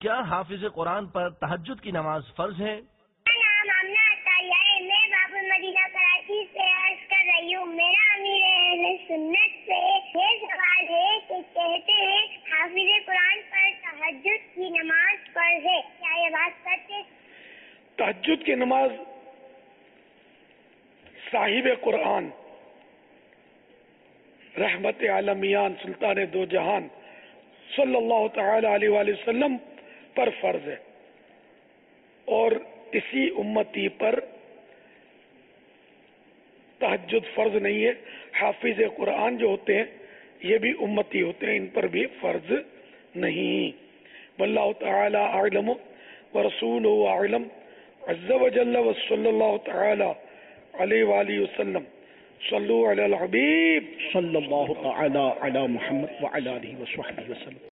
क्या हाफिज कुरान पर तहज्जुद की नमाज फर्ज है? नाम आमना अतारिया है, मैं बाबुल मदीना कराची से अर्ज कर रही हूँ। मेरा अमीर अहले सुन्नत से ये सवाल है कि कहते हैं हाफिज कुरान पर तहज्जुद की नमाज फर्ज है, क्या ये बात सच है? तहज्जुद की नमाज साहिब कुरान रहमत आलमियान सुल्तान दो जहान सल्लल्लाहु तआला अलैहि वसल्लम पर फर्ज है और किसी उम्मती पर तहज्जुद फर्ज नहीं है। हाफिज कुरान जो होते हैं ये भी उम्मती होते हैं, इन पर भी फर्ज नहीं। वल्लाहु तआला अअलम व रसूलुहु अअलम अज़्ज़ व जल्ल व सल्लल्लाहु तआला अलैहि वसल्लम सल्लु अलल हबीब सल्लल्लाहु तआला अला मुहम्मद व अला आलिहि व सहबिहि वसल्लम।